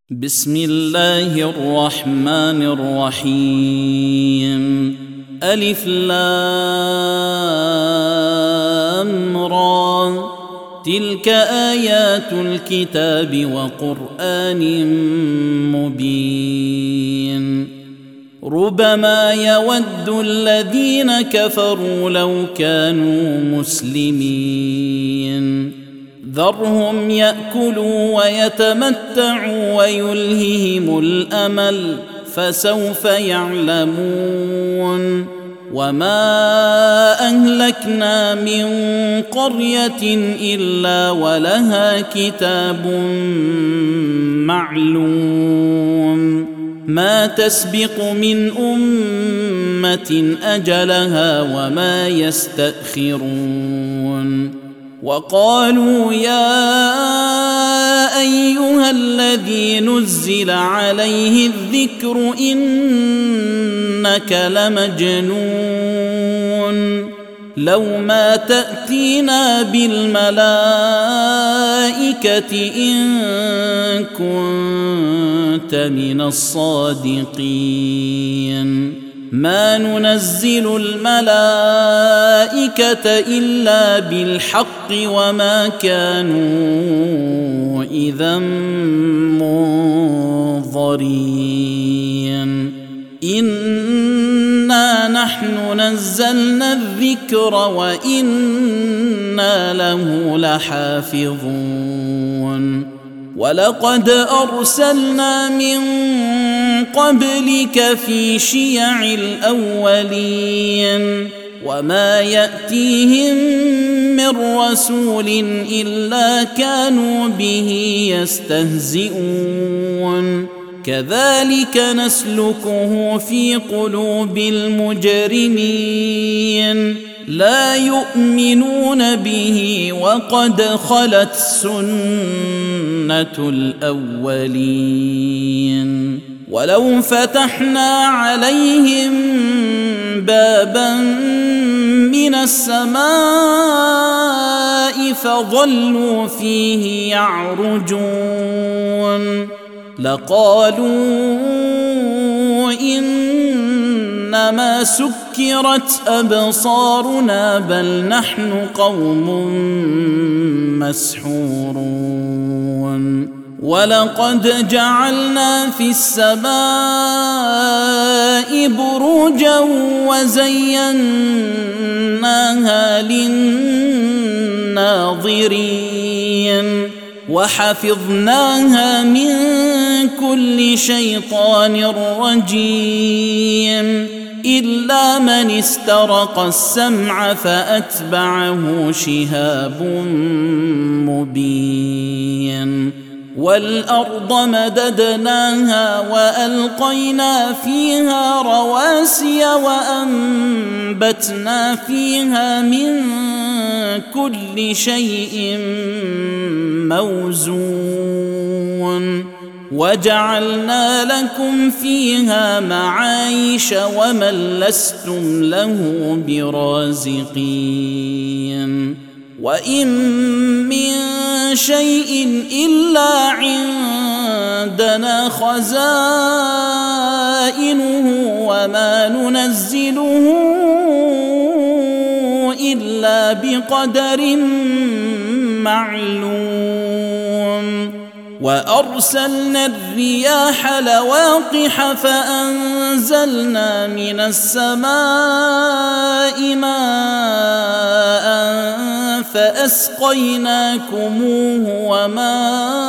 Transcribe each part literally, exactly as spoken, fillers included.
بسم الله الرحمن الرحيم. ألف لام را، تلك آيات الكتاب وقرآن مبين. ربما يود الذين كفروا لو كانوا مسلمين. ذرهم يأكلوا ويتمتعوا ويلههم الأمل، فسوف يعلمون. وما أهلكنا من قرية إلا ولها كتاب معلوم، ما تسبق من أمة أجلها وما يستأخرون. وقالوا يا أيها الذي نزل عليه الذكر إنك لمجنون، لو ما تأتينا بالملائكة إن كنت من الصادقين. ما ننزل الملائكة إلا بالحق وما كانوا إذا منظرين. إنا نحن نزلنا الذكر وإنا له لحافظون. ولقد أرسلنا من قبلك في شيع الأولين، وما يأتيهم من رسول إلا كانوا به يستهزئون. كذلك نسلكه في قلوب المجرمين، لا يؤمنون به وقد خلت سنة الأولين. ولو فتحنا عليهم بابا من السماء فظلوا فيه يعرجون لقالوا إنما سكرت أبصارنا بل نحن قوم مسحورون. ولقد جعلنا في السماء بروجا وزيناها للناظرين وحفظناها من كل شيطان رجيم إلا من استرق السمع فأتبعه شهاب مبين. والأرض مددناها وألقينا فيها رواسي وأنبتنا فيها من كل شيء موزون وجعلنا لكم فيها معايش ومن لستم له برازقين. وإن من شيء إلا عندنا خزائنه وما ننزله إلا بقدر معلوم. وأرسلنا الرياح لواقح فأنزلنا من السماء ماء فأسقيناكموه وما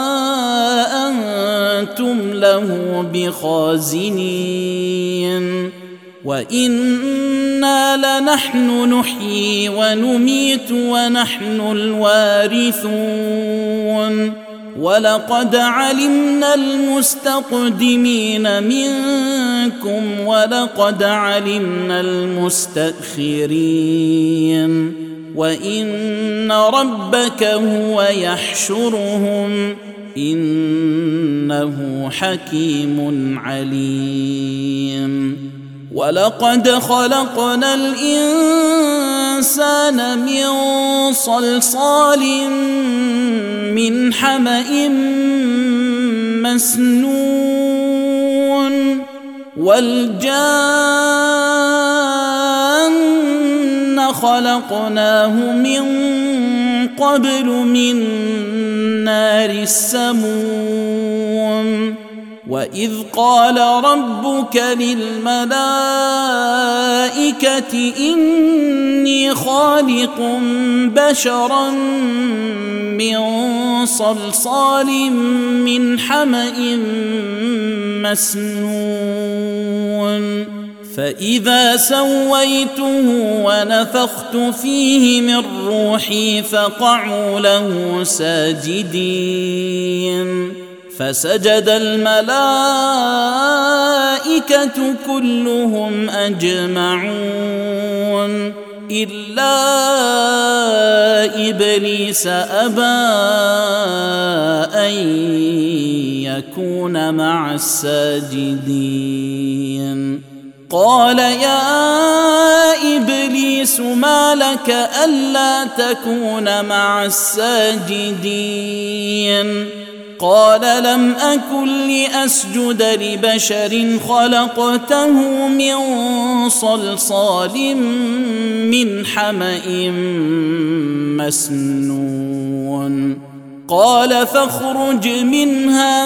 أنتم له بخازنين. وإنا لنحن نحيي ونميت ونحن الوارثون. ولقد علمنا المستقدمين منكم ولقد علمنا المستأخرين. وإن ربك هو يحشرهم إنه حكيم عليم. ولقد خلقنا الإنسان من صلصال من حمأ مسنون والجان خلقناه من قبل من نار السموم وإذ قال ربك للملائكة إني خالق بشرا من صلصال من حمأ مسنون فإذا سويته ونفخت فيه من روحي فقعوا له ساجدين فسجد الملائكة كلهم أجمعون إلا إبليس أبى أن يكون مع الساجدين قال يا إبليس ما لك ألا تكون مع الساجدين قال لم أكن لأسجد لبشر خلقته من صلصال من حمأ مسنون قال فاخرج منها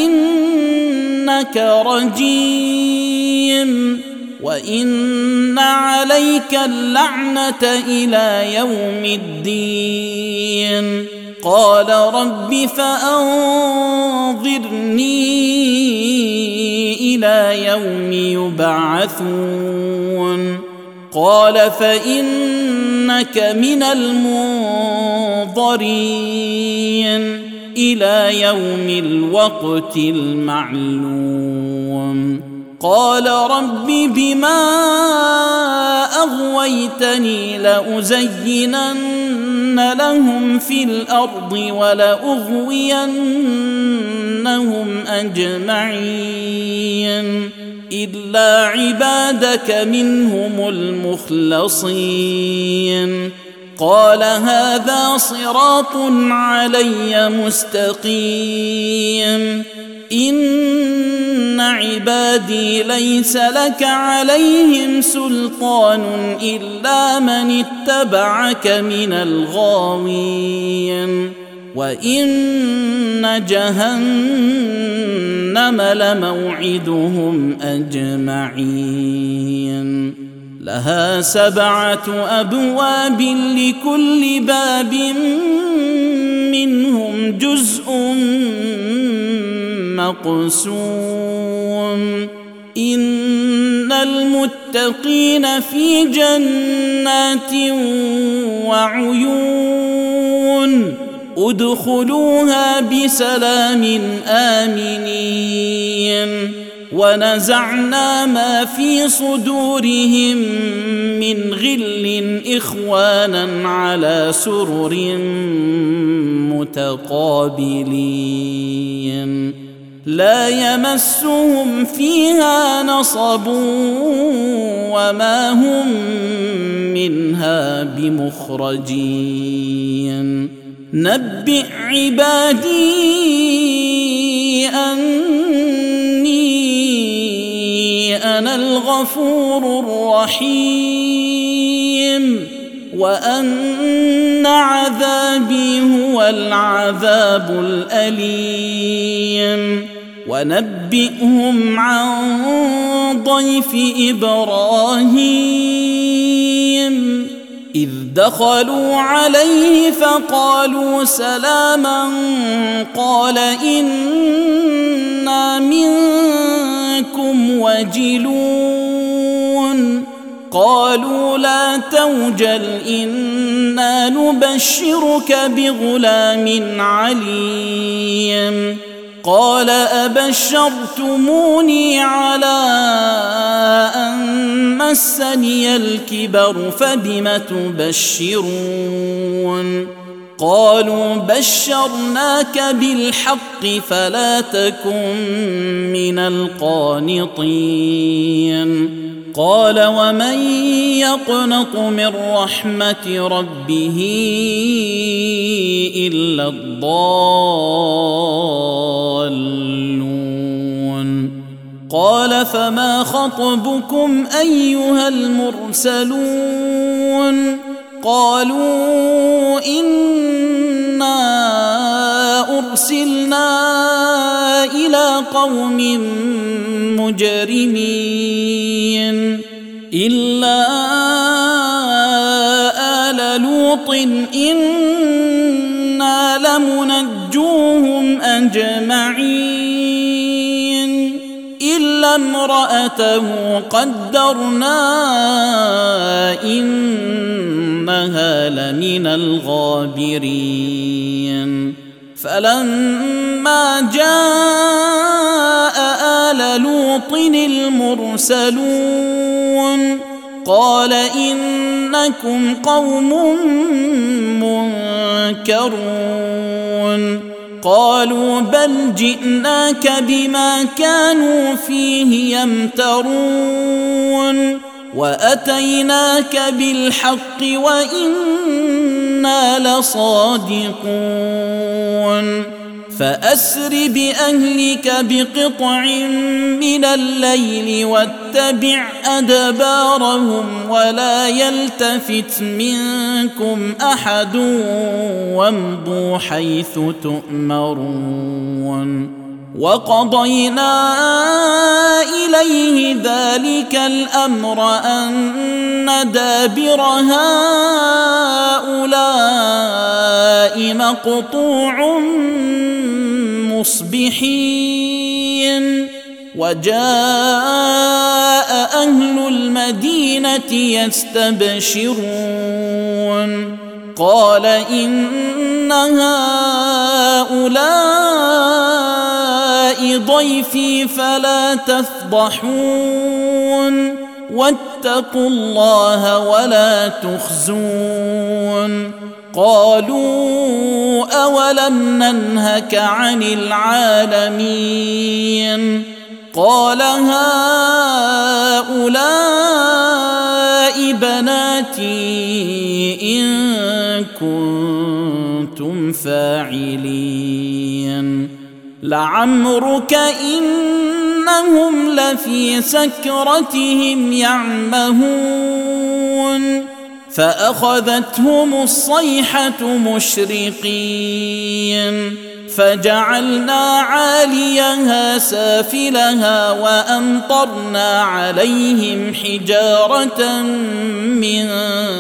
فإنك رجيم وإن عليك اللعنة إلى يوم الدين قال رب فأنظرني إلى يوم يبعثون قال فإنك من المنظرين إلى يوم الوقت المعلوم قال رب بما أغويتني لأزينن لهم في الأرض ولأغوينهم أجمعين إلا عبادك منهم المخلصين قال هذا صراط علي مستقيم إن عبادي ليس لك عليهم سلطان إلا من اتبعك من الغاوين وإن جهنم لموعدهم أجمعين لها سبعة أبواب لكل باب منهم جزء مقسوم إن المتقين في جنات وعيون ادخلوها بسلام آمنين ونزعنا ما في صدورهم من غل إخوانا على سرر متقابلين لا يمسهم فيها نصب وما هم منها بمخرجين نبئ عبادي أني أنا الغفور الرحيم وأن عذابي هو العذاب الأليم ونبئهم عن ضيف إبراهيم إذ دخلوا عليه فقالوا سلاما قال إنا منكم وجلون قالوا لا توجل إنا نبشرك بغلام عليم قال أبشرتموني على أن مسني الكبر فبم تبشرون قالوا بشرناك بالحق فلا تكن من القانطين قال ومن يقنط من رحمة ربه إلا الضالون قال فما خطبكم أيها المرسلون قالوا إنا أرسلنا إلى قوم مجرمين إلا آل لوط إنا لمنجوهم أجمعين إلا امرأته قدرنا إنها لمن الغابرين فلما جاء آل لوط المرسلون قال إنكم قوم منكرون قالوا بل جئناك بما كانوا فيه يمترون وأتيناك بالحق وإنا لصادقون فأسر بأهلك بقطع من الليل واتبع أدبارهم ولا يلتفت منكم أحد وامضوا حيث تؤمرون وقضينا إليه ذلك الأمر أن دابر هؤلاء مقطوع مصبحين وجاء أهل المدينة يستبشرون قال إن هؤلاء ضيفي فلا تفضحون واتقوا الله ولا تخزون قالوا أولم ننهك عن العالمين قال هؤلاء بناتي إن كنتم فاعلين لعمرك إنهم لفي سكرتهم يعمهون فأخذتهم الصيحة مشرقين فجعلنا عاليها سافلها وأمطرنا عليهم حجارة من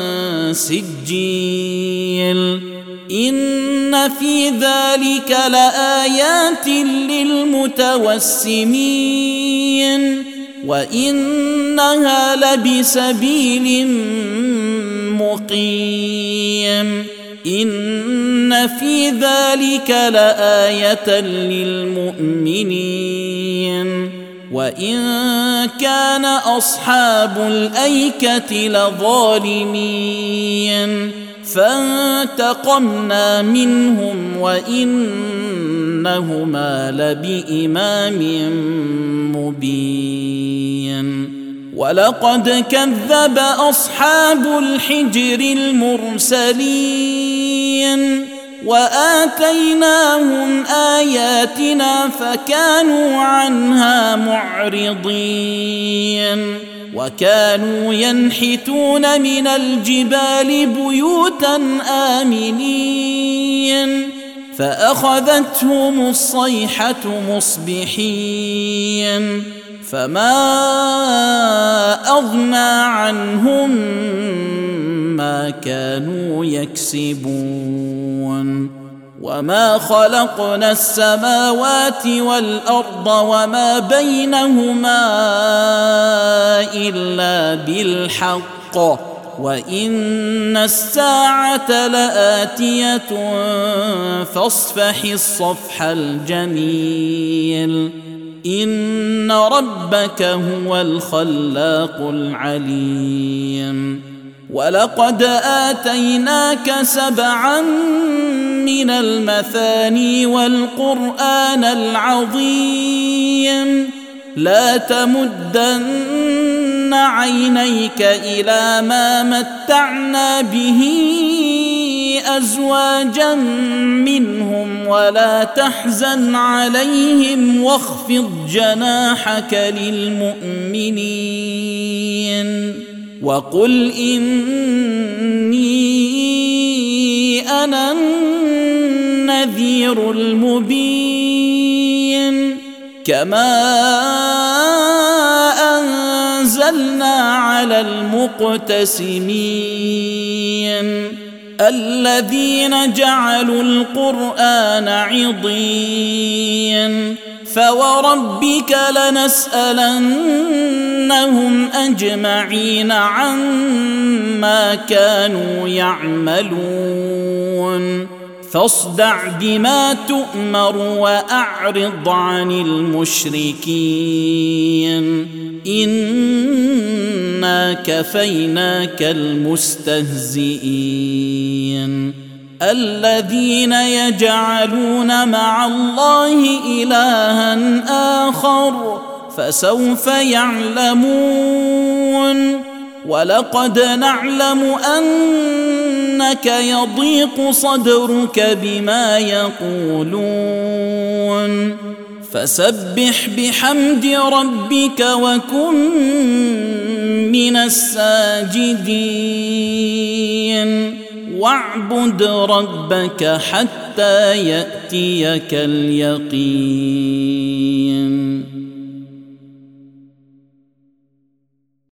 سجيل إن في ذلك لآيات للمتوسمين وإنها لبسبيل مقيم إن في ذلك لآية للمؤمنين وإن كان أصحاب الأيكة لظالمين فانتقمنا منهم وإنهما لبإمام مبين ولقد كذب أصحاب الحجر المرسلين وآتيناهم آياتنا فكانوا عنها معرضين وكانوا ينحتون من الجبال بيوتا آمنين فأخذتهم الصيحة مصبحين فما أغنى عنهم ما كانوا يكسبون وما خلقنا السماوات والأرض وما بينهما إلا بالحق وإن الساعة لآتية فاصفح الصفح الجميل إن ربك هو الخلاق العليم ولقد آتيناك سبعا من المثاني والقرآن العظيم لا تمدن عينيك إلى ما متعنا به أزواجا منهم ولا تحزن عليهم واخفض جناحك للمؤمنين وقل إني أنا النذير المبين كما أنزلنا على المقتسمين الذين جعلوا القرآن عضين فوربك لنسألنهم أجمعين عما كانوا يعملون فاصدع بما تؤمر وأعرض عن المشركين إنا كفيناك المستهزئين الذين يجعلون مع الله إلها آخر فسوف يعلمون ولقد نعلم أنك يضيق صدرك بما يقولون فسبح بحمد ربك وكن من الساجدين واعبد ربك حتى يأتيك اليقين.